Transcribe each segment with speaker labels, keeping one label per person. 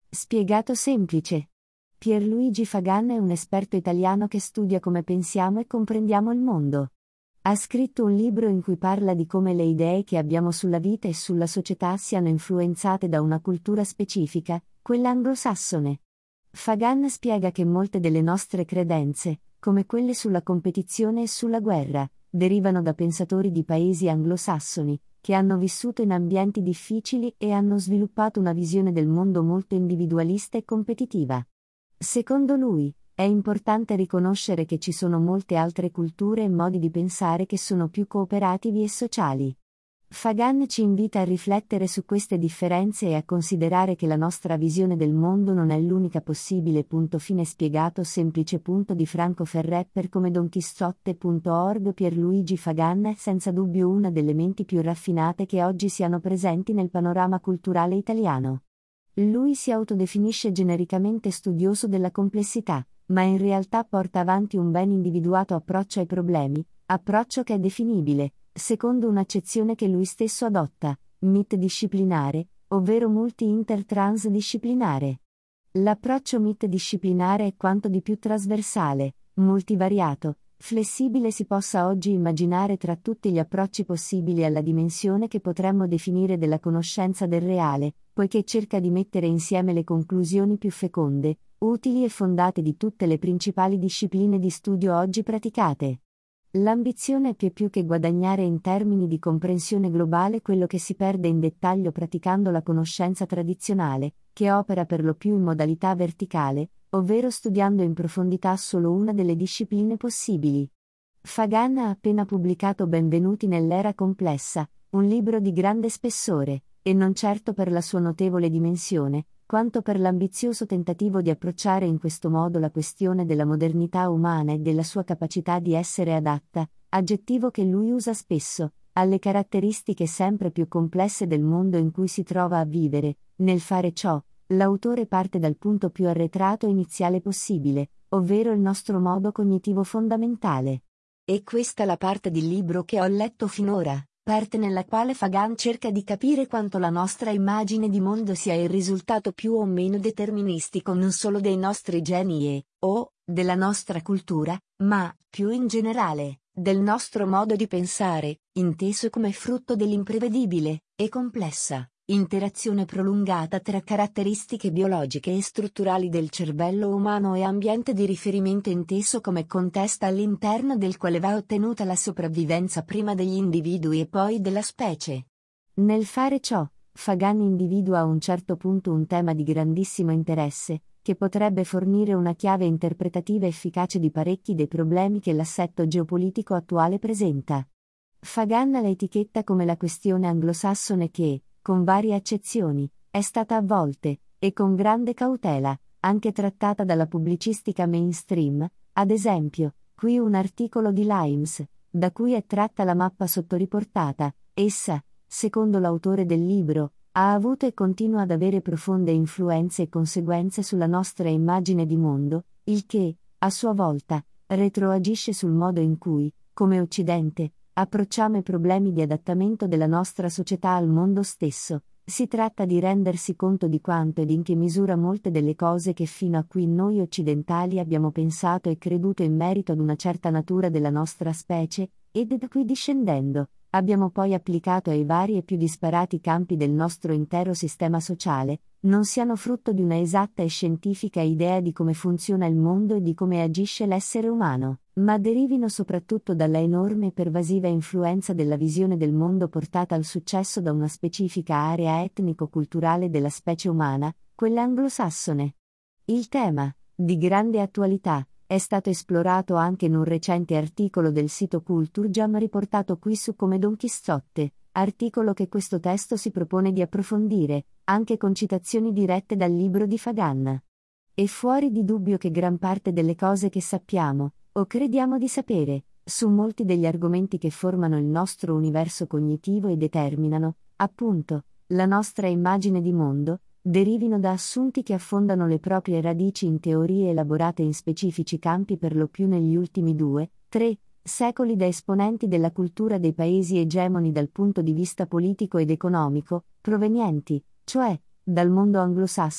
Speaker 1: Spiegato semplice. Pierluigi Fagan è un esperto italiano che studia come pensiamo e comprendiamo il mondo. Ha scritto un libro in cui parla di come le idee che abbiamo sulla vita e sulla società siano influenzate da una cultura specifica, quella anglosassone. Fagan spiega che molte delle nostre credenze, come quelle sulla competizione e sulla guerra, derivano da pensatori di paesi anglosassoni, che hanno vissuto in ambienti difficili e hanno sviluppato una visione del mondo molto individualista e competitiva. Secondo lui, è importante riconoscere che ci sono molte altre culture e modi di pensare che sono più cooperativi e sociali. Fagan ci invita a riflettere su queste differenze e a considerare che la nostra visione del mondo non è l'unica possibile. Fine spiegato semplice. Di Franco Ferré per come donchisciotte.org. Pierluigi Fagan è senza dubbio una delle menti più raffinate che oggi siano presenti nel panorama culturale italiano. Lui si autodefinisce genericamente studioso della complessità, ma in realtà porta avanti un ben individuato approccio ai problemi, approccio che è definibile, secondo un'accezione che lui stesso adotta, MIT-disciplinare, ovvero multi-inter-transdisciplinare. L'approccio MIT-disciplinare è quanto di più trasversale, multivariato, flessibile si possa oggi immaginare tra tutti gli approcci possibili alla dimensione che potremmo definire della conoscenza del reale, poiché cerca di mettere insieme le conclusioni più feconde, utili e fondate di tutte le principali discipline di studio oggi praticate. L'ambizione è più che guadagnare in termini di comprensione globale quello che si perde in dettaglio praticando la conoscenza tradizionale, che opera per lo più in modalità verticale, ovvero studiando in profondità solo una delle discipline possibili. Fagan ha appena pubblicato Benvenuti nell'era complessa, un libro di grande spessore, e non certo per la sua notevole dimensione, quanto per l'ambizioso tentativo di approcciare in questo modo la questione della modernità umana e della sua capacità di essere adatta, aggettivo che lui usa spesso, alle caratteristiche sempre più complesse del mondo in cui si trova a vivere. Nel fare ciò, l'autore parte dal punto più arretrato iniziale possibile, ovvero il nostro modo cognitivo fondamentale. E questa è la parte del libro che ho letto finora, parte nella quale Fagan cerca di capire quanto la nostra immagine di mondo sia il risultato più o meno deterministico non solo dei nostri geni o della nostra cultura, ma, più in generale, del nostro modo di pensare, inteso come frutto dell'imprevedibile e complessa interazione prolungata tra caratteristiche biologiche e strutturali del cervello umano e ambiente di riferimento inteso come contesto all'interno del quale va ottenuta la sopravvivenza prima degli individui e poi della specie. Nel fare ciò, Fagan individua a un certo punto un tema di grandissimo interesse, che potrebbe fornire una chiave interpretativa efficace di parecchi dei problemi che l'assetto geopolitico attuale presenta. Fagan la etichetta come la questione anglosassone che, con varie accezioni, è stata a volte, e con grande cautela, anche trattata dalla pubblicistica mainstream, ad esempio, qui un articolo di Limes, da cui è tratta la mappa sottoriportata. Essa, secondo l'autore del libro, ha avuto e continua ad avere profonde influenze e conseguenze sulla nostra immagine di mondo, il che, a sua volta, retroagisce sul modo in cui, come Occidente, approcciamo i problemi di adattamento della nostra società al mondo stesso. Si tratta di rendersi conto di quanto ed in che misura molte delle cose che fino a qui noi occidentali abbiamo pensato e creduto in merito ad una certa natura della nostra specie, ed da qui discendendo, abbiamo poi applicato ai vari e più disparati campi del nostro intero sistema sociale, non siano frutto di una esatta e scientifica idea di come funziona il mondo e di come agisce l'essere umano, ma derivino soprattutto dalla enorme e pervasiva influenza della visione del mondo portata al successo da una specifica area etnico-culturale della specie umana, quella anglosassone. Il tema, di grande attualità, è stato esplorato anche in un recente articolo del sito Culture Jam riportato qui su Come Don Chisciotte, articolo che questo testo si propone di approfondire, anche con citazioni dirette dal libro di Fagan. È fuori di dubbio che gran parte delle cose che sappiamo, o crediamo di sapere, su molti degli argomenti che formano il nostro universo cognitivo e determinano, appunto, la nostra immagine di mondo, derivino da assunti che affondano le proprie radici in teorie elaborate in specifici campi per lo più negli ultimi 2-3 secoli da esponenti della cultura dei paesi egemoni dal punto di vista politico ed economico, provenienti, cioè, dal mondo anglosassone,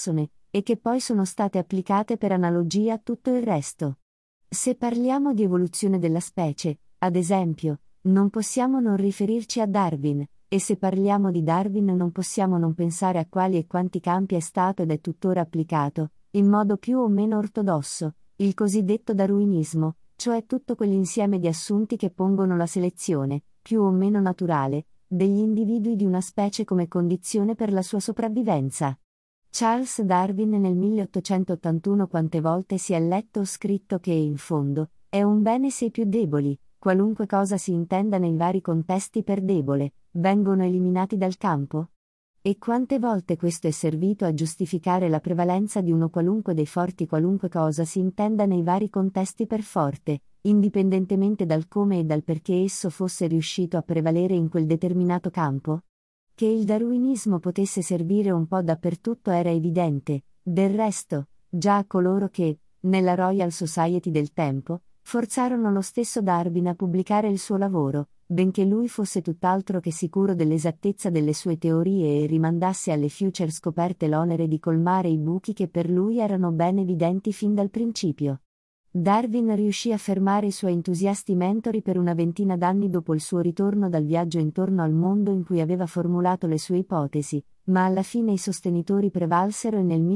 Speaker 1: e che poi sono state applicate per analogia a tutto il resto. Se parliamo di evoluzione della specie, ad esempio, non possiamo non riferirci a Darwin, e se parliamo di Darwin non possiamo non pensare a quali e quanti campi è stato ed è tuttora applicato, in modo più o meno ortodosso, il cosiddetto darwinismo, cioè tutto quell'insieme di assunti che pongono la selezione, più o meno naturale, degli individui di una specie come condizione per la sua sopravvivenza. Charles Darwin nel 1881 quante volte si è letto o scritto che, in fondo, è un bene se i più deboli, qualunque cosa si intenda nei vari contesti per debole, vengono eliminati dal campo? E quante volte questo è servito a giustificare la prevalenza di uno qualunque dei forti qualunque cosa si intenda nei vari contesti per forte, indipendentemente dal come e dal perché esso fosse riuscito a prevalere in quel determinato campo? Che il darwinismo potesse servire un po' dappertutto era evidente, del resto, già a coloro che, nella Royal Society del tempo, forzarono lo stesso Darwin a pubblicare il suo lavoro, benché lui fosse tutt'altro che sicuro dell'esattezza delle sue teorie e rimandasse alle future scoperte l'onere di colmare i buchi che per lui erano ben evidenti fin dal principio. Darwin riuscì a fermare i suoi entusiasti mentori per una ventina d'anni dopo il suo ritorno dal viaggio intorno al mondo in cui aveva formulato le sue ipotesi, ma alla fine i sostenitori prevalsero e nel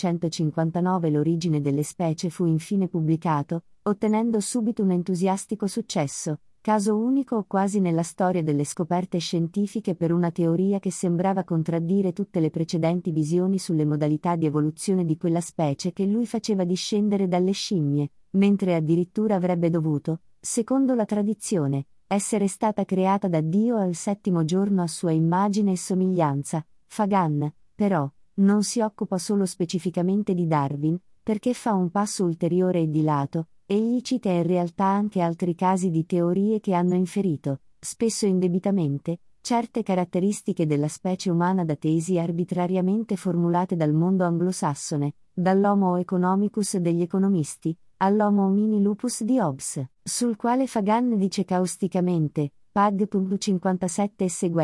Speaker 1: 1859 L'origine delle specie fu infine pubblicato, ottenendo subito un entusiastico successo, caso unico o quasi nella storia delle scoperte scientifiche per una teoria che sembrava contraddire tutte le precedenti visioni sulle modalità di evoluzione di quella specie che lui faceva discendere dalle scimmie, mentre addirittura avrebbe dovuto, secondo la tradizione, essere stata creata da Dio al settimo giorno a sua immagine e somiglianza. Fagan, però, non si occupa solo specificamente di Darwin, perché fa un passo ulteriore e di lato. Egli cita in realtà anche altri casi di teorie che hanno inferito, spesso indebitamente, certe caratteristiche della specie umana da tesi arbitrariamente formulate dal mondo anglosassone, dall'Homo economicus degli economisti, all'Homo homini lupus di Hobbes, sul quale Fagan dice causticamente, pag. 57 e seguenti, ...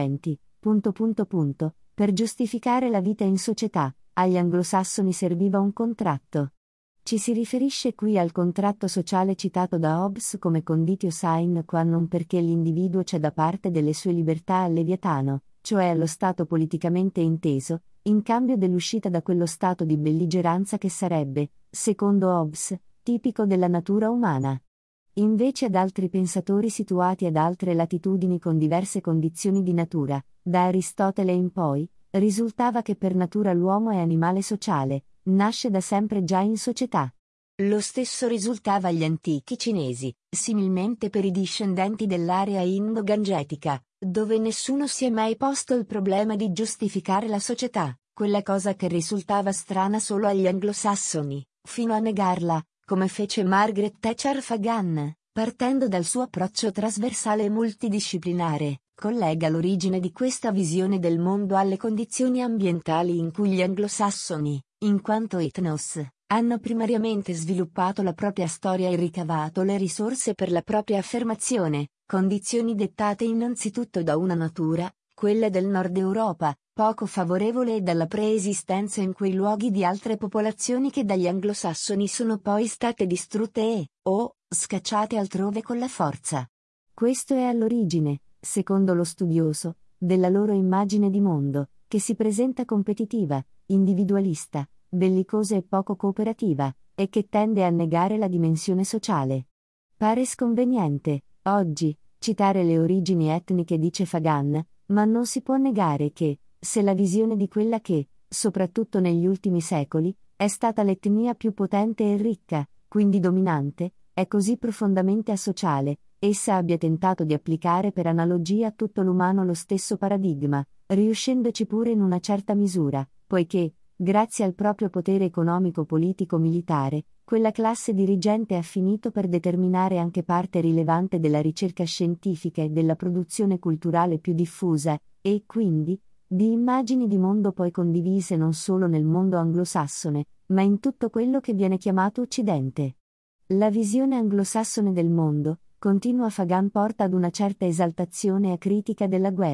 Speaker 1: per giustificare la vita in società, agli anglosassoni serviva un contratto. Ci si riferisce qui al contratto sociale citato da Hobbes come conditio sine qua non perché l'individuo c'è da parte delle sue libertà al Leviatano, cioè allo stato politicamente inteso, in cambio dell'uscita da quello stato di belligeranza che sarebbe, secondo Hobbes, tipico della natura umana. Invece ad altri pensatori situati ad altre latitudini con diverse condizioni di natura, da Aristotele in poi, risultava che per natura l'uomo è animale sociale, nasce da sempre già in società. Lo stesso risultava agli antichi cinesi, similmente per i discendenti dell'area indo-gangetica, dove nessuno si è mai posto il problema di giustificare la società, quella cosa che risultava strana solo agli anglosassoni, fino a negarla, come fece Margaret Thatcher. Fagan, partendo dal suo approccio trasversale e multidisciplinare, collega l'origine di questa visione del mondo alle condizioni ambientali in cui gli anglosassoni, in quanto etnos, hanno primariamente sviluppato la propria storia e ricavato le risorse per la propria affermazione, condizioni dettate innanzitutto da una natura, quella del Nord Europa, poco favorevole e dalla preesistenza in quei luoghi di altre popolazioni che dagli anglosassoni sono poi state distrutte e, o, scacciate altrove con la forza. Questo è all'origine, secondo lo studioso, della loro immagine di mondo, che si presenta competitiva, individualista, bellicosa e poco cooperativa, e che tende a negare la dimensione sociale. Pare sconveniente, oggi, citare le origini etniche, dice Fagan, ma non si può negare che, se la visione di quella che, soprattutto negli ultimi secoli, è stata l'etnia più potente e ricca, quindi dominante, è così profondamente asociale, essa abbia tentato di applicare per analogia a tutto l'umano lo stesso paradigma, riuscendoci pure in una certa misura, poiché, grazie al proprio potere economico-politico-militare, quella classe dirigente ha finito per determinare anche parte rilevante della ricerca scientifica e della produzione culturale più diffusa, e, quindi, di immagini di mondo poi condivise non solo nel mondo anglosassone, ma in tutto quello che viene chiamato Occidente. La visione anglosassone del mondo, continua Fagan, porta ad una certa esaltazione e critica della guerra,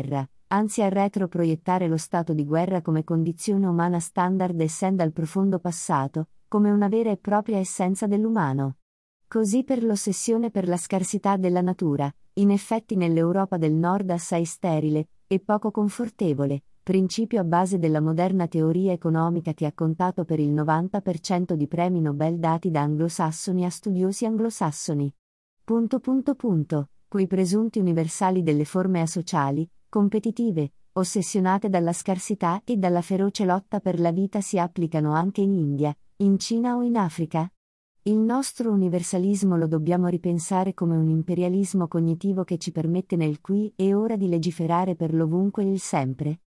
Speaker 1: anzi a retroproiettare lo stato di guerra come condizione umana standard essendo al profondo passato, come una vera e propria essenza dell'umano. Così per l'ossessione per la scarsità della natura, in effetti nell'Europa del Nord assai sterile, e poco confortevole, principio a base della moderna teoria economica che ha contato per il 90% di premi Nobel dati da anglosassoni a studiosi anglosassoni. Quei presunti universali delle forme asociali, competitive, ossessionate dalla scarsità e dalla feroce lotta per la vita si applicano anche in India, in Cina o in Africa? Il nostro universalismo lo dobbiamo ripensare come un imperialismo cognitivo che ci permette nel qui e ora di legiferare per l'ovunque e il sempre?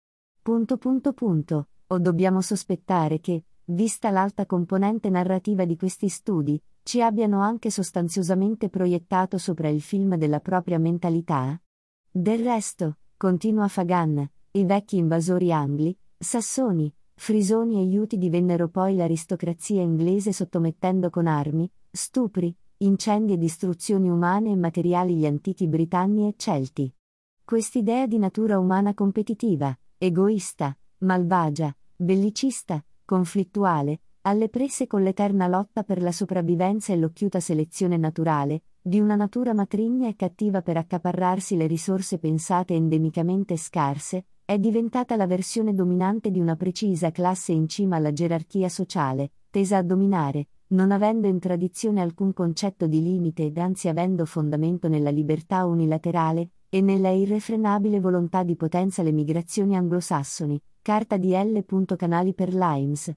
Speaker 1: O dobbiamo sospettare che, vista l'alta componente narrativa di questi studi, ci abbiano anche sostanziosamente proiettato sopra il film della propria mentalità? Del resto, continua Fagan, i vecchi invasori angli, sassoni, frisoni e iuti divennero poi l'aristocrazia inglese sottomettendo con armi, stupri, incendi e distruzioni umane e materiali gli antichi britanni e celti. Quest'idea di natura umana competitiva, egoista, malvagia, bellicista, conflittuale, alle prese con l'eterna lotta per la sopravvivenza e l'occhiuta selezione naturale, di una natura matrigna e cattiva per accaparrarsi le risorse pensate endemicamente scarse, è diventata la versione dominante di una precisa classe in cima alla gerarchia sociale, tesa a dominare, non avendo in tradizione alcun concetto di limite ed anzi avendo fondamento nella libertà unilaterale, e nella irrefrenabile volontà di potenza. Le migrazioni anglosassoni, carta di L. Canali per Limes,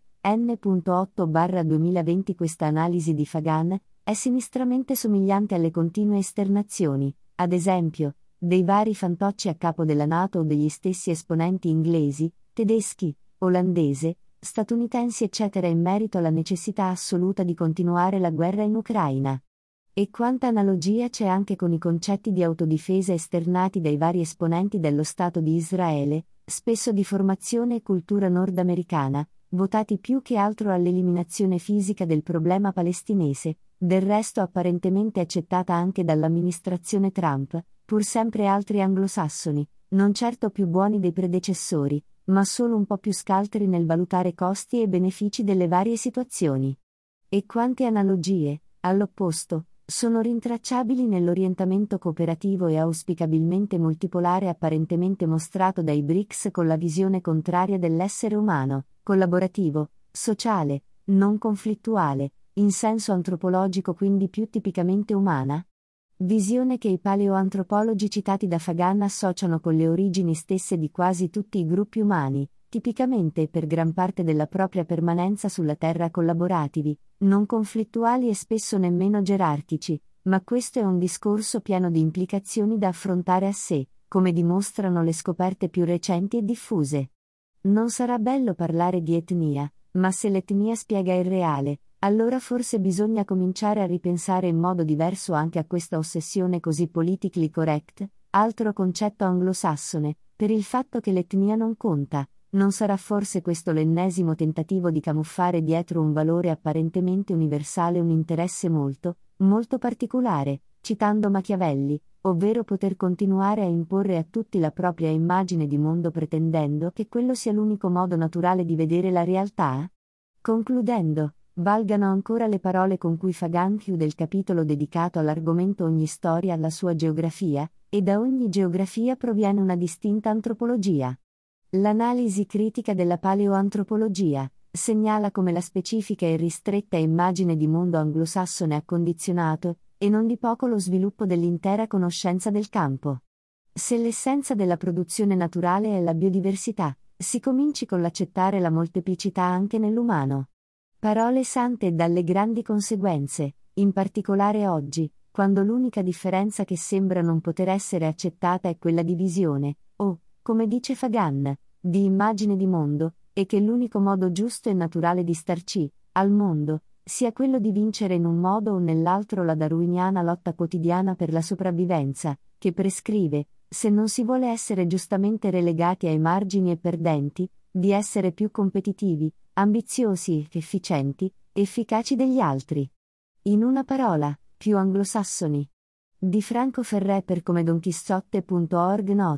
Speaker 1: N.8/2020. Questa analisi di Fagan è sinistramente somigliante alle continue esternazioni, ad esempio, dei vari fantocci a capo della NATO o degli stessi esponenti inglesi, tedeschi, olandese, statunitensi eccetera in merito alla necessità assoluta di continuare la guerra in Ucraina. E quanta analogia c'è anche con i concetti di autodifesa esternati dai vari esponenti dello Stato di Israele, spesso di formazione e cultura nordamericana, votati più che altro all'eliminazione fisica del problema palestinese, del resto apparentemente accettata anche dall'amministrazione Trump, pur sempre altri anglosassoni, non certo più buoni dei predecessori, ma solo un po' più scaltri nel valutare costi e benefici delle varie situazioni. E quante analogie, all'opposto, sono rintracciabili nell'orientamento cooperativo e auspicabilmente multipolare apparentemente mostrato dai BRICS con la visione contraria dell'essere umano, collaborativo, sociale, non conflittuale, in senso antropologico quindi più tipicamente umana? Visione che i paleoantropologi citati da Fagan associano con le origini stesse di quasi tutti i gruppi umani, tipicamente e per gran parte della propria permanenza sulla Terra collaborativi, non conflittuali e spesso nemmeno gerarchici, ma questo è un discorso pieno di implicazioni da affrontare a sé, come dimostrano le scoperte più recenti e diffuse. Non sarà bello parlare di etnia, ma se l'etnia spiega il reale, allora forse bisogna cominciare a ripensare in modo diverso anche a questa ossessione così politically correct, altro concetto anglosassone, per il fatto che l'etnia non conta. Non sarà forse questo l'ennesimo tentativo di camuffare dietro un valore apparentemente universale un interesse molto, molto particolare, citando Machiavelli, ovvero poter continuare a imporre a tutti la propria immagine di mondo pretendendo che quello sia l'unico modo naturale di vedere la realtà? Concludendo, valgano ancora le parole con cui Fagan chiude il capitolo dedicato all'argomento ogni storia alla sua geografia, e da ogni geografia proviene una distinta antropologia. L'analisi critica della paleoantropologia segnala come la specifica e ristretta immagine di mondo anglosassone ha condizionato, e non di poco lo sviluppo dell'intera conoscenza del campo. Se l'essenza della produzione naturale è la biodiversità, si cominci con l'accettare la molteplicità anche nell'umano. Parole sante e dalle grandi conseguenze, in particolare oggi, quando l'unica differenza che sembra non poter essere accettata è quella di visione, o, come dice Fagan, di immagine di mondo, e che l'unico modo giusto e naturale di starci, al mondo, sia quello di vincere in un modo o nell'altro la darwiniana lotta quotidiana per la sopravvivenza, che prescrive, se non si vuole essere giustamente relegati ai margini e perdenti, di essere più competitivi, ambiziosi, efficienti, efficaci degli altri. In una parola, più anglosassoni. Di Franco Ferré per come Don Chisciotte.org. Note,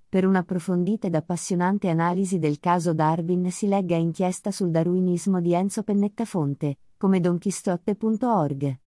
Speaker 1: Per un'approfondita ed appassionante analisi del caso Darwin si legga Inchiesta sul darwinismo di Enzo Pennettafonte, come donchisciotte.org.